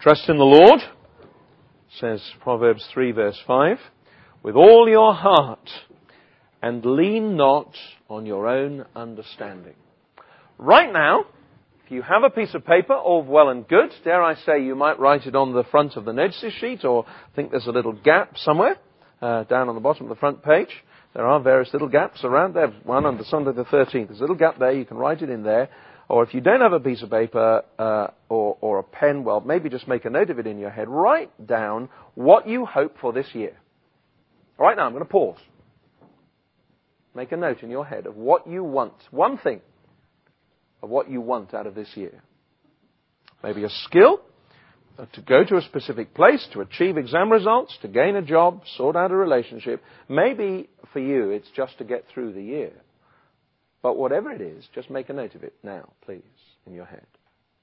Trust in the Lord, says Proverbs 3 verse 5, with all your heart, and lean not on your own understanding. Right now, if you have a piece of paper, all well and good. Dare I say you might write it on the front of the notices sheet, or I think there's a little gap somewhere down on the bottom of the front page. There are various little gaps around there. One under Sunday the 13th. There's a little gap there. You can write it in there. Or if you don't have a piece of paper or a pen, well, maybe just make a note of it in your head. Write down what you hope for this year. Right now, I'm going to pause. Make a note in your head of what you want. One thing of what you want out of this year. Maybe a skill, to go to a specific place, to achieve exam results, to gain a job, sort out a relationship. Maybe for you, it's just to get through the year. But whatever it is, just make a note of it now, please, in your head.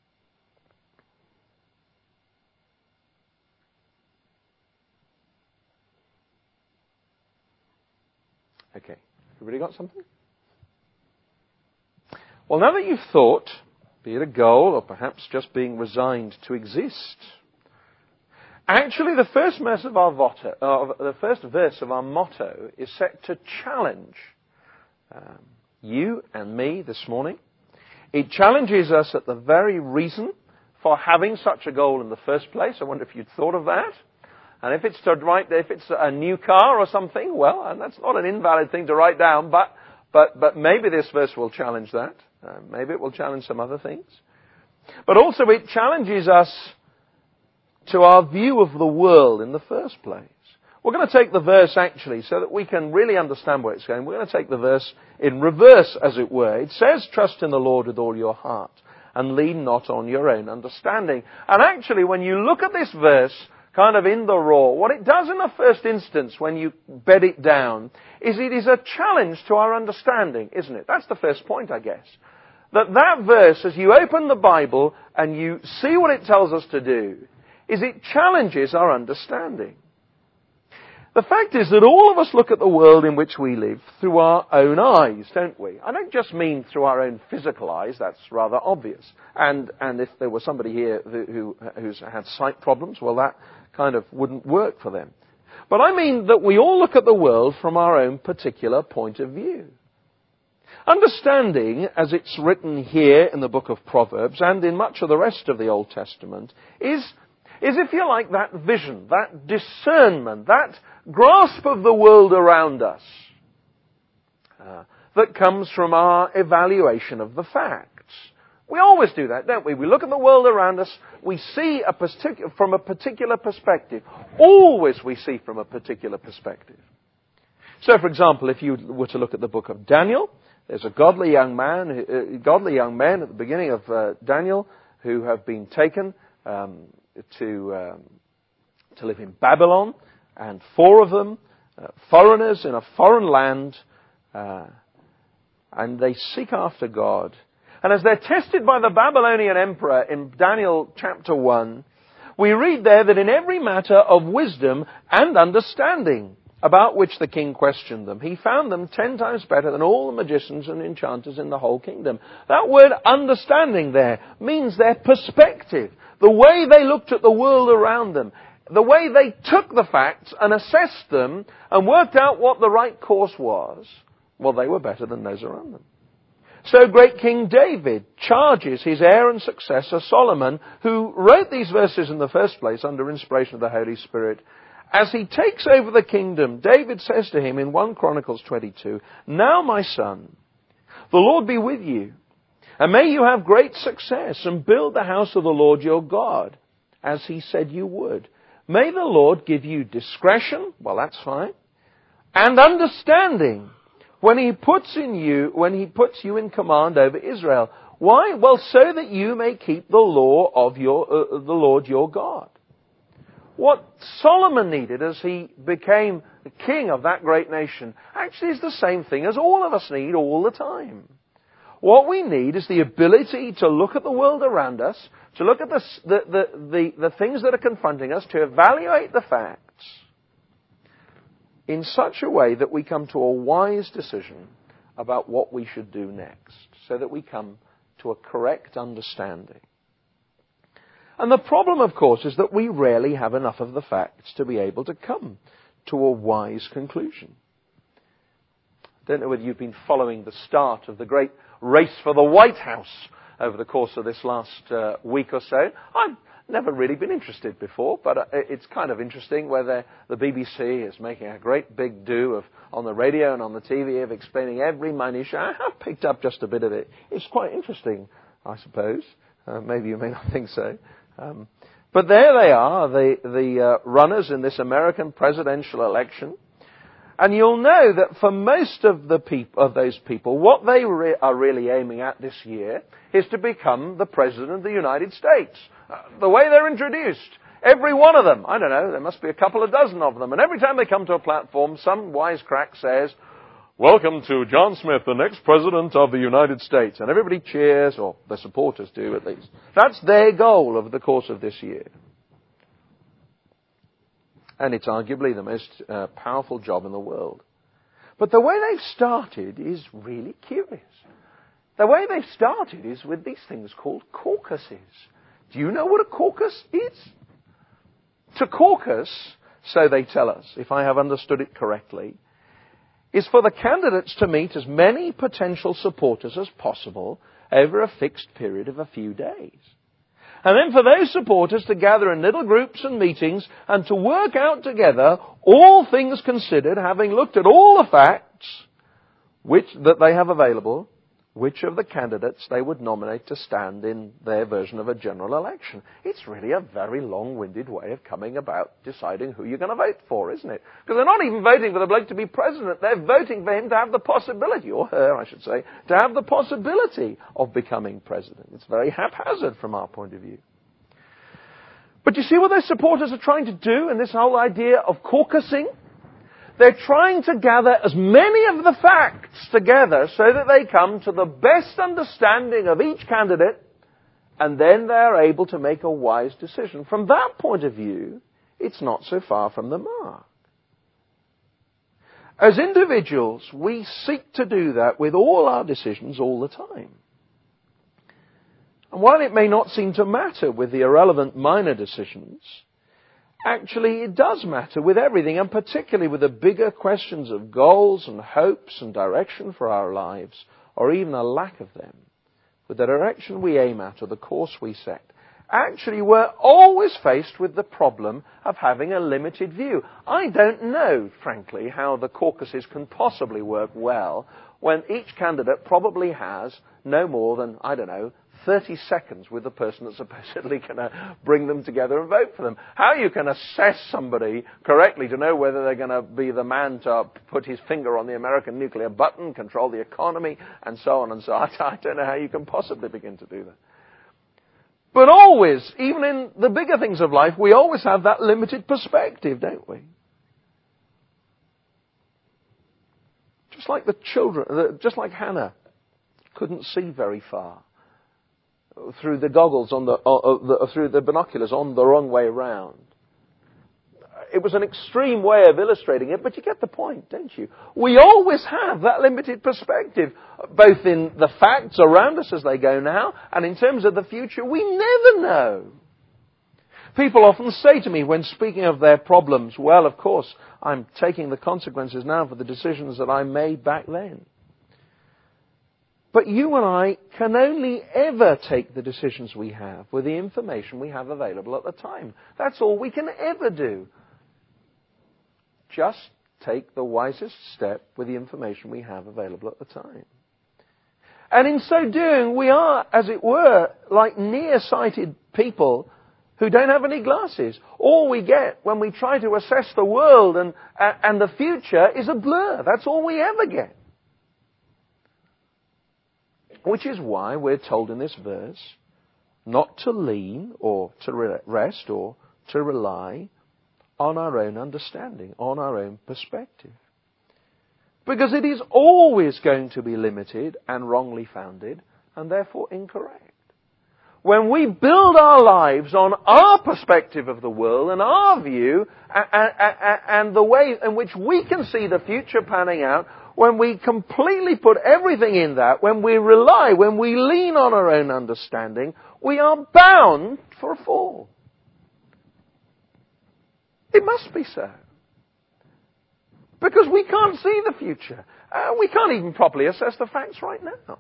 Okay. Everybody got something? Well, now that you've thought, be it a goal or perhaps just being resigned to exist, actually the first verse of our motto is set to challenge you and me this morning. It challenges us at the very reason for having such a goal in the first place. I wonder if you'd thought of that. And if it's a new car or something, well, and that's not an invalid thing to write down, but maybe this verse will challenge that. Maybe it will challenge some other things. But also it challenges us to our view of the world in the first place. We're going to take the verse actually so that we can really understand where it's going. We're going to take the verse in reverse, as it were. It says, trust in the Lord with all your heart and lean not on your own understanding. And actually, when you look at this verse kind of in the raw, what it does in the first instance when you bed it down is it is a challenge to our understanding, isn't it? That's the first point, I guess. That verse, as you open the Bible and you see what it tells us to do, is it challenges our understanding. The fact is that all of us look at the world in which we live through our own eyes, don't we? I don't just mean through our own physical eyes, that's rather obvious. And if there was somebody here who's had sight problems, well, that kind of wouldn't work for them. But I mean that we all look at the world from our own particular point of view. Understanding, as it's written here in the book of Proverbs and in much of the rest of the Old Testament, is if you like, that vision, that discernment, that grasp of the world around us that comes from our evaluation of the facts. We always do that, don't we? We look at the world around us, we see from a particular perspective. Always we see from a particular perspective. So, for example, if you were to look at the book of Daniel, there's a godly young men at the beginning of Daniel who have been taken to live in Babylon, and 4 of them, foreigners in a foreign land, and they seek after God. And as they're tested by the Babylonian emperor in Daniel chapter 1, we read there that in every matter of wisdom and understanding about which the king questioned them, he found them 10 times better than all the magicians and enchanters in the whole kingdom. That word understanding there means their perspective, the way they looked at the world around them, the way they took the facts and assessed them and worked out what the right course was. Well, they were better than those around them. So great King David charges his heir and successor Solomon, who wrote these verses in the first place under inspiration of the Holy Spirit. As he takes over the kingdom, David says to him in 1 Chronicles 22, "Now, my son, the Lord be with you, and may you have great success and build the house of the Lord your God, as he said you would. May the Lord give you discretion," well, that's fine, "and understanding when he puts you in command over Israel." Why? Well, so that you may keep the law of the Lord your God. What Solomon needed as he became the king of that great nation actually is the same thing as all of us need all the time. What we need is the ability to look at the world around us, to look at the things that are confronting us, to evaluate the facts in such a way that we come to a wise decision about what we should do next, so that we come to a correct understanding. And the problem, of course, is that we rarely have enough of the facts to be able to come to a wise conclusion. I don't know whether you've been following the start of the great race for the White House over the course of this last week or so. I've never really been interested before, but it's kind of interesting where the BBC is making a great big do on the radio and on the TV of explaining every minutiae. I have picked up just a bit of it. It's quite interesting, I suppose. Maybe you may not think so. But there they are, the runners in this American presidential election. And you'll know that for most of those people, what they are really aiming at this year is to become the President of the United States. The way they're introduced, every one of them, I don't know, there must be a couple of dozen of them, and every time they come to a platform, some wisecrack says, "Welcome to John Smith, the next President of the United States." And everybody cheers, or the supporters do at least. That's their goal over the course of this year. And it's arguably the most powerful job in the world. But the way they've started is really curious. The way they've started is with these things called caucuses. Do you know what a caucus is? To caucus, so they tell us, if I have understood it correctly, is for the candidates to meet as many potential supporters as possible over a fixed period of a few days. And then for those supporters to gather in little groups and meetings and to work out together, all things considered, having looked at all the facts that they have available, which of the candidates they would nominate to stand in their version of a general election. It's really a very long-winded way of coming about deciding who you're going to vote for, isn't it? Because they're not even voting for the bloke to be president. They're voting for him to have the possibility, or her, I should say, to have the possibility of becoming president. It's very haphazard from our point of view. But you see what those supporters are trying to do in this whole idea of caucusing? They're trying to gather as many of the facts together so that they come to the best understanding of each candidate, and then they're able to make a wise decision. From that point of view, it's not so far from the mark. As individuals, we seek to do that with all our decisions all the time. And while it may not seem to matter with the irrelevant minor decisions, actually, it does matter with everything, and particularly with the bigger questions of goals and hopes and direction for our lives, or even a lack of them. With the direction we aim at or the course we set, actually we're always faced with the problem of having a limited view. I don't know, frankly, how the caucuses can possibly work well when each candidate probably has no more than, 30 seconds with the person that's supposedly going to bring them together and vote for them. How you can assess somebody correctly to know whether they're going to be the man to put his finger on the American nuclear button, control the economy, and so on and so on. I don't know how you can possibly begin to do that. But always, even in the bigger things of life, we always have that limited perspective, don't we? Just like the children, just like Hannah couldn't see very far through the goggles through the binoculars on the wrong way round. It was an extreme way of illustrating it, but you get the point, don't you? We always have that limited perspective, both in the facts around us as they go now, and in terms of the future. We never know. People often say to me when speaking of their problems, well, of course, I'm taking the consequences now for the decisions that I made back then. But you and I can only ever take the decisions we have with the information we have available at the time. That's all we can ever do. Just take the wisest step with the information we have available at the time. And in so doing, we are, as it were, like nearsighted people who don't have any glasses. All we get when we try to assess the world and the future is a blur. That's all we ever get. Which is why we're told in this verse not to lean or to rest or to rely on our own understanding, on our own perspective. Because it is always going to be limited and wrongly founded and therefore incorrect. When we build our lives on our perspective of the world and our view and the way in which we can see the future panning out, when we completely put everything in that, when we rely, when we lean on our own understanding, we are bound for a fall. It must be so. Because we can't see the future. We can't even properly assess the facts right now.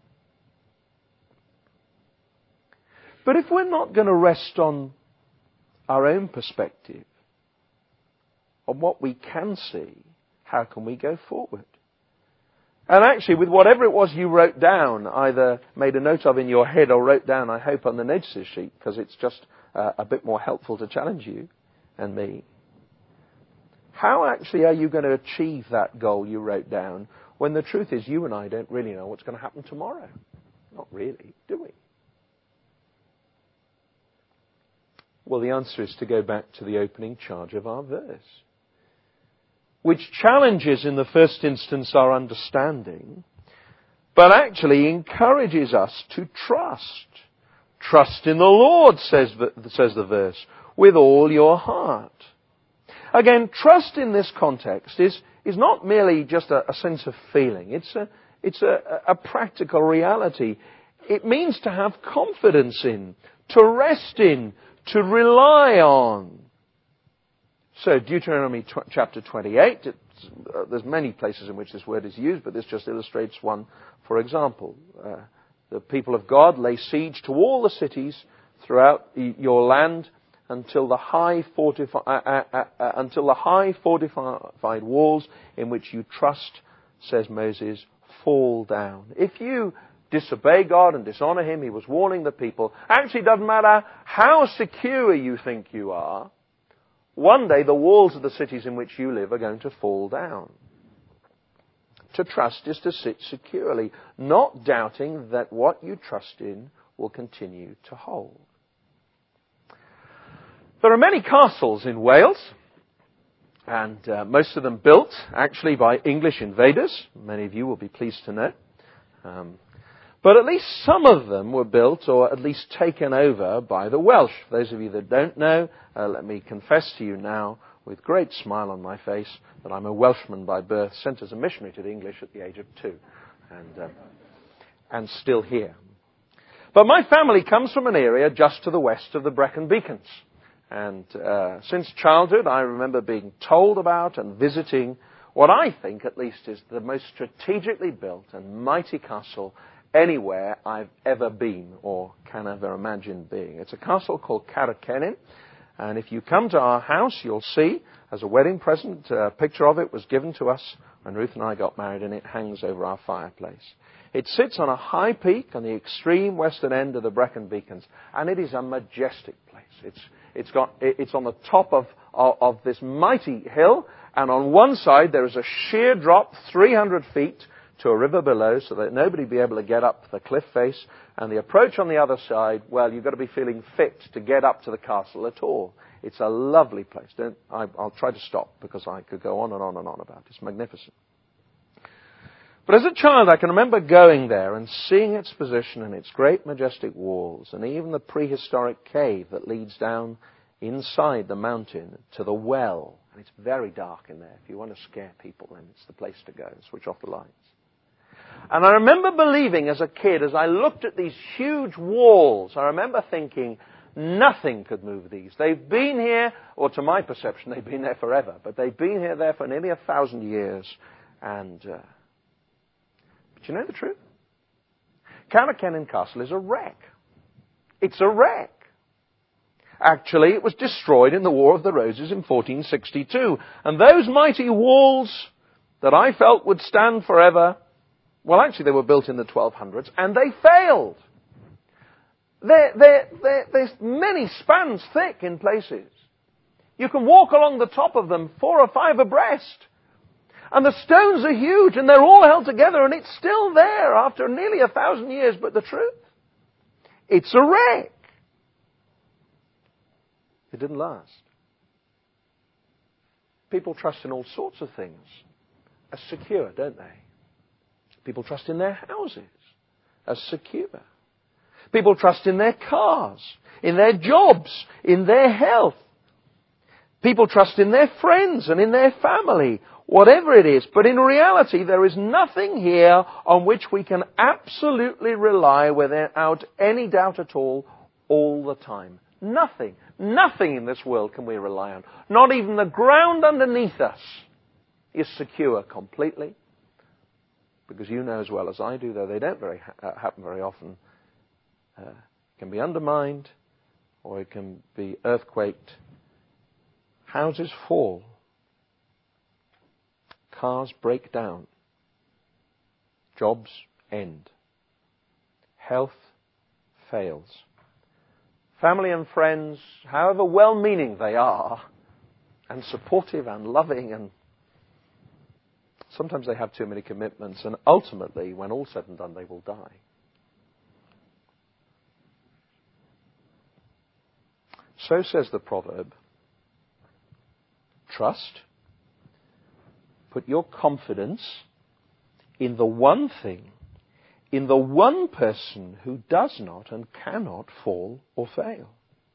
But if we're not going to rest on our own perspective, on what we can see, how can we go forward? And actually, with whatever it was you wrote down, either made a note of in your head or wrote down, I hope, on the notices sheet, because it's just a bit more helpful to challenge you and me. How actually are you going to achieve that goal you wrote down when the truth is you and I don't really know what's going to happen tomorrow? Not really, do we? Well, the answer is to go back to the opening charge of our verse, which challenges in the first instance our understanding, but actually encourages us to trust. Trust in the Lord, says the verse, with all your heart. Again, trust in this context is not merely just a sense of feeling. It's a practical reality. It means to have confidence in, to rest in, to rely on. So Deuteronomy chapter 28, there's many places in which this word is used, but this just illustrates one. For example, the people of God lay siege to all the cities throughout your land until the high fortified walls in which you trust, says Moses, fall down. If you disobey God and dishonor Him, He was warning the people, actually it doesn't matter how secure you think you are, one day the walls of the cities in which you live are going to fall down. To trust is to sit securely, not doubting that what you trust in will continue to hold. There are many castles in Wales, and most of them built actually by English invaders. Many of you will be pleased to know. But at least some of them were built or at least taken over by the Welsh. For those of you that don't know, let me confess to you now with great smile on my face that I'm a Welshman by birth, sent as a missionary to the English at the age of 2, and still here. But my family comes from an area just to the west of the Brecon Beacons. And since childhood, I remember being told about and visiting what I think at least is the most strategically built and mighty castle anywhere I've ever been or can ever imagine being. It's a castle called Carracenin, and if you come to our house, you'll see, as a wedding present, a picture of it was given to us when Ruth and I got married, and it hangs over our fireplace. It sits on a high peak on the extreme western end of the Brecon Beacons, and it is a majestic place. It's on the top of this mighty hill, and on one side there is a sheer drop 300 feet to a river below so that nobody would be able to get up the cliff face. And the approach on the other side, well, you've got to be feeling fit to get up to the castle at all. It's a lovely place. I'll try to stop because I could go on and on and on about it. It's magnificent. But as a child, I can remember going there and seeing its position and its great majestic walls and even the prehistoric cave that leads down inside the mountain to the well. And it's very dark in there. If you want to scare people, then it's the place to go. Switch off the lights. And I remember believing as a kid, as I looked at these huge walls, I remember thinking, nothing could move these. They've been here, or to my perception, they've been there forever, but they've been there for nearly 1,000 years. And, but you know the truth? Carracenin Castle is a wreck. It's a wreck. Actually, it was destroyed in the War of the Roses in 1462. And those mighty walls that I felt would stand forever, well, actually, they were built in the 1200s, and they failed. They're many spans thick in places. You can walk along the top of them 4 or 5 abreast. And the stones are huge, and they're all held together, and it's still there after nearly 1,000 years. But the truth, it's a wreck. It didn't last. People trust in all sorts of things as secure, don't they? People trust in their houses as secure. People trust in their cars, in their jobs, in their health. People trust in their friends and in their family, whatever it is. But in reality, there is nothing here on which we can absolutely rely without any doubt at all all the time. Nothing in this world can we rely on. Not even the ground underneath us is secure completely. Because you know as well as I do, though they don't happen very often, it can be undermined or it can be earthquaked. Houses fall. Cars break down. Jobs end. Health fails. Family and friends, however well-meaning they are, and supportive and loving, and sometimes they have too many commitments, and ultimately, when all said and done, they will die. So says the proverb, trust, put your confidence in the one thing, in the one person who does not and cannot fall or fail.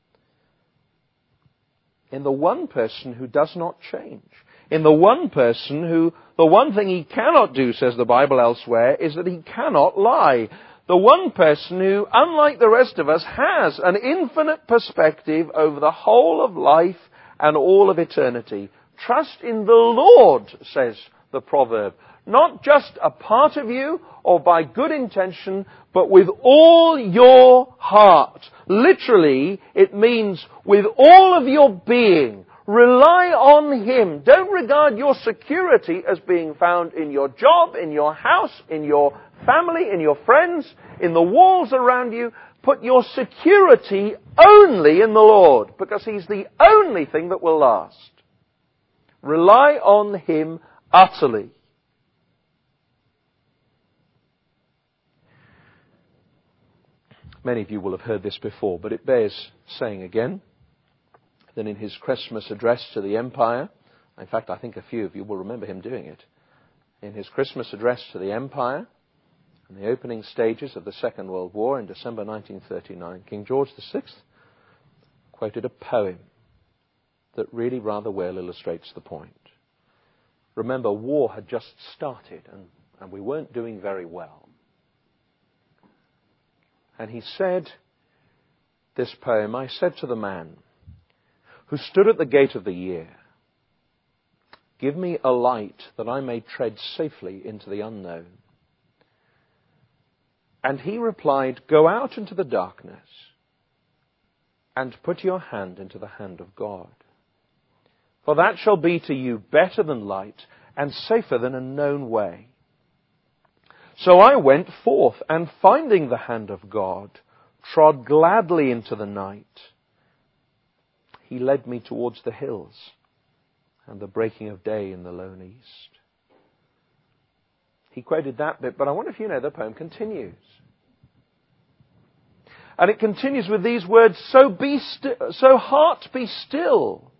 In the one person who does not change. In the one person who, the one thing he cannot do, says the Bible elsewhere, is that he cannot lie. The one person who, unlike the rest of us, has an infinite perspective over the whole of life and all of eternity. Trust in the Lord, says the proverb. Not just a part of you or by good intention, but with all your heart. Literally, it means with all of your being. Rely on Him. Don't regard your security as being found in your job, in your house, in your family, in your friends, in the walls around you. Put your security only in the Lord, because He's the only thing that will last. Rely on Him utterly. Many of you will have heard this before, but it bears saying again that in his Christmas address to the Empire, in fact, I think a few of you will remember him doing it, in his Christmas address to the Empire, in the opening stages of the Second World War in December 1939, King George VI quoted a poem that really rather well illustrates the point. Remember, war had just started and we weren't doing very well. And he said this poem, I said to the man who stood at the gate of the year, give me a light that I may tread safely into the unknown. And he replied, go out into the darkness and put your hand into the hand of God. For that shall be to you better than light and safer than a known way. So I went forth, and finding the hand of God, trod gladly into the night. He led me towards the hills and the breaking of day in the lone east. He quoted that bit, but I wonder if you know the poem continues. And it continues with these words, so heart be still.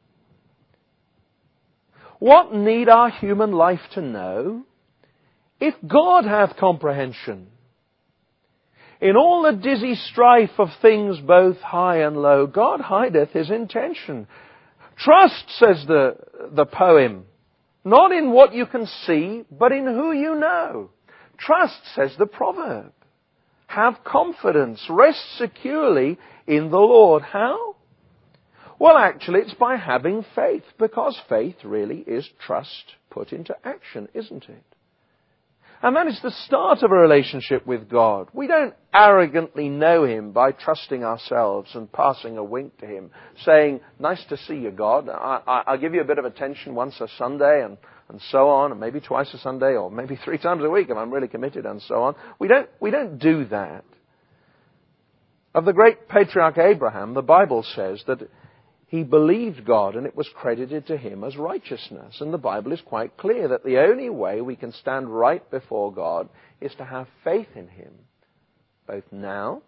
What need our human life to know? If God hath comprehension, in all the dizzy strife of things both high and low, God hideth His intention. Trust, says the poem, not in what you can see, but in who you know. Trust, says the proverb. Have confidence, rest securely in the Lord. How? Well, actually, it's by having faith, because faith really is trust put into action, isn't it? And that is the start of a relationship with God. We don't arrogantly know Him by trusting ourselves and passing a wink to Him, saying, nice to see you, God. I'll give you a bit of attention once a Sunday and so on, and maybe twice a Sunday, or maybe 3 times a week if I'm really committed, and so on. We don't do that. Of the great patriarch Abraham, the Bible says that he believed God and it was credited to him as righteousness. And the Bible is quite clear that the only way we can stand right before God is to have faith in Him. Both now,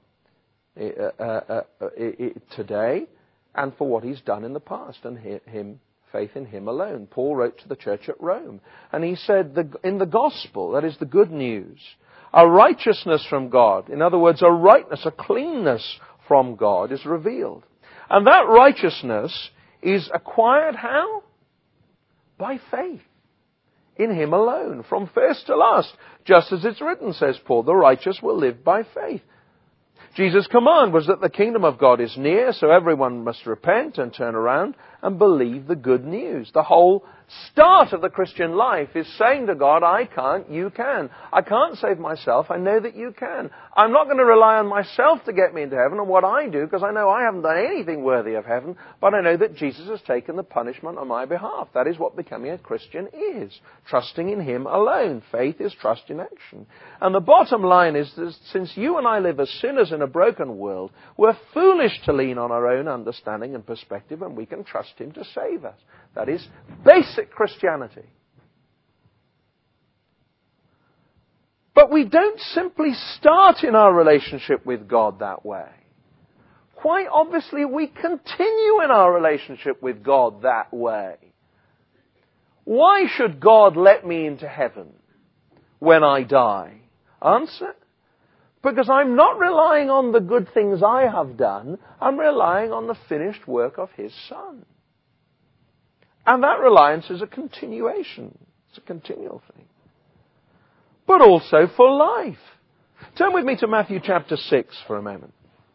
today, and for what He's done in the past. And faith in Him alone. Paul wrote to the church at Rome. And he said, in the gospel, that is the good news, a righteousness from God, in other words, a rightness, a cleanness from God is revealed. And that righteousness is acquired how? By faith. In Him alone, from first to last. Just as it's written, says Paul, the righteous will live by faith. Jesus' command was that the kingdom of God is near, so everyone must repent and turn around and believe the good news. The whole start of the Christian life is saying to God, I can't, you can. I can't save myself, I know that you can. I'm not going to rely on myself to get me into heaven and what I do, because I know I haven't done anything worthy of heaven, but I know that Jesus has taken the punishment on my behalf. That is what becoming a Christian is. Trusting in Him alone. Faith is trust in action. And the bottom line is that since you and I live as sinners in a broken world, we're foolish to lean on our own understanding and perspective, and we can trust Him to save us. That is basic Christianity. But we don't simply start in our relationship with God that way. Quite obviously, we continue in our relationship with God that way. Why should God let me into heaven when I die? Answer: because I'm not relying on the good things I have done. I'm relying on the finished work of His Son. And that reliance is a continuation. It's a continual thing. But also for life. Turn with me to Matthew chapter 6 for a moment.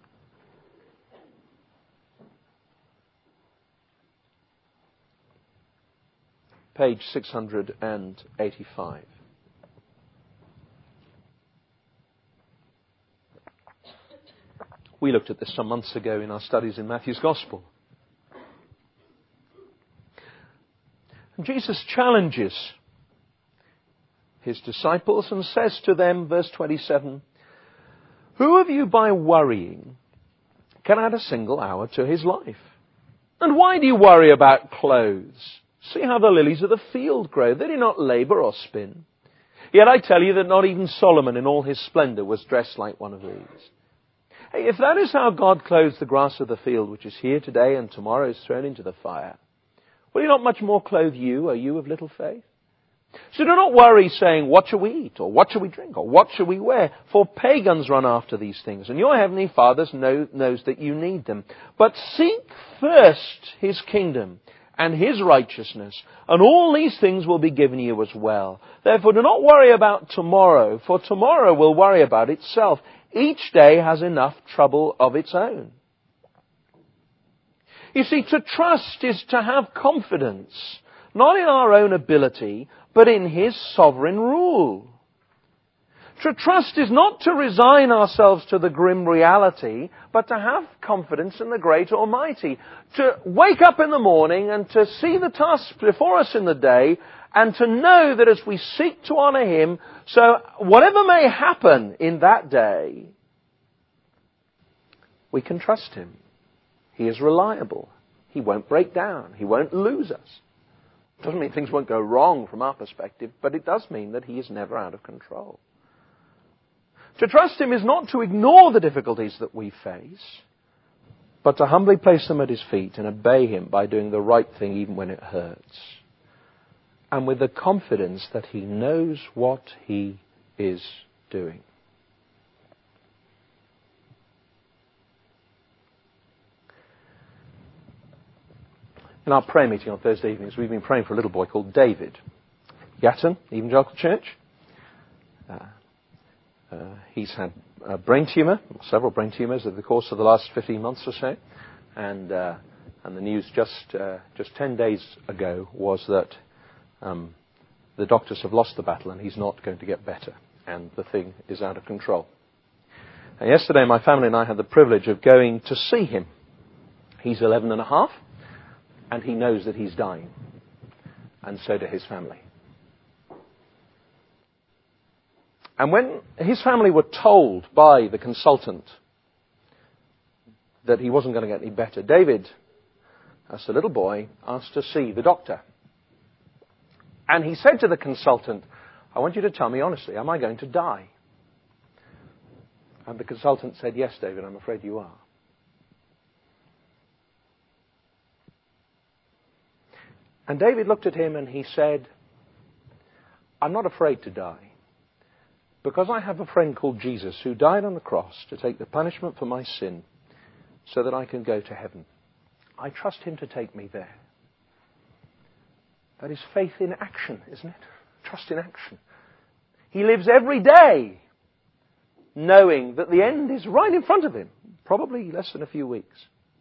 Page 685. We looked at this some months ago in our studies in Matthew's Gospel. And Jesus challenges His disciples and says to them, verse 27, who of you by worrying can add a single hour to his life? And why do you worry about clothes? See how the lilies of the field grow. They do not labor or spin. Yet I tell you that not even Solomon in all his splendor was dressed like one of these. Hey, if that is how God clothes the grass of the field, which is here today and tomorrow is thrown into the fire, will He not much more clothe you, O you of little faith? So do not worry, saying, what shall we eat, or what shall we drink, or what shall we wear? For pagans run after these things, and your heavenly Father knows that you need them. But seek first His kingdom and His righteousness, and all these things will be given you as well. Therefore do not worry about tomorrow, for tomorrow will worry about itself. Each day has enough trouble of its own. You see, to trust is to have confidence, not in our own ability, but in His sovereign rule. To trust is not to resign ourselves to the grim reality, but to have confidence in the great Almighty. To wake up in the morning and to see the tasks before us in the day, and to know that as we seek to honour Him, so whatever may happen in that day, we can trust Him. He is reliable. He won't break down. He won't lose us. It doesn't mean things won't go wrong from our perspective, but it does mean that He is never out of control. To trust Him is not to ignore the difficulties that we face, but to humbly place them at His feet and obey Him by doing the right thing even when it hurts. And with the confidence that He knows what He is doing. In our prayer meeting on Thursday evenings, we've been praying for a little boy called David. Yatton, Evangelical Church. He's had a brain tumour, several brain tumours over the course of the last 15 months or so. And the news just 10 days ago was that the doctors have lost the battle and he's not going to get better. And the thing is out of control. And yesterday, my family and I had the privilege of going to see him. He's 11 and a half. And he knows that he's dying. And so do his family. And when his family were told by the consultant that he wasn't going to get any better, David, as a little boy, asked to see the doctor. And he said to the consultant, I want you to tell me honestly, am I going to die? And the consultant said, yes, David, I'm afraid you are. And David looked at him and he said, I'm not afraid to die, because I have a friend called Jesus who died on the cross to take the punishment for my sin so that I can go to heaven. I trust Him to take me there. That is faith in action, isn't it? Trust in action. He lives every day knowing that the end is right in front of him, probably less than a few weeks.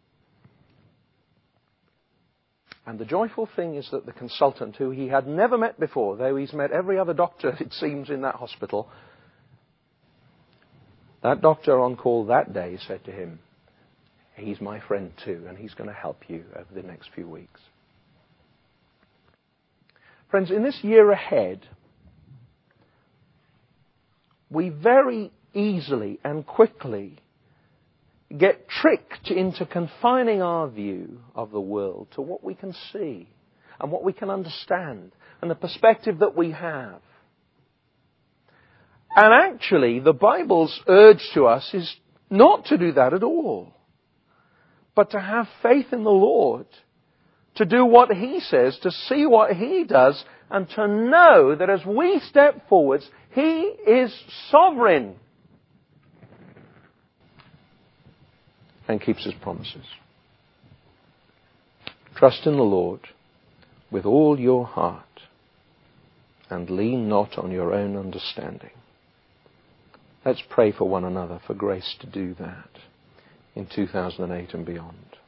And the joyful thing is that the consultant, who he had never met before, though he's met every other doctor, it seems, in that hospital, that doctor on call that day said to him, he's my friend too, and he's going to help you over the next few weeks. Friends, in this year ahead, we very easily and quickly get tricked into confining our view of the world to what we can see and what we can understand and the perspective that we have. And actually, the Bible's urge to us is not to do that at all, but to have faith in the Lord, to do what He says, to see what He does, and to know that as we step forwards, He is sovereign and keeps His promises. Trust in the Lord with all your heart and lean not on your own understanding. Let's pray for one another for grace to do that in 2008 and beyond.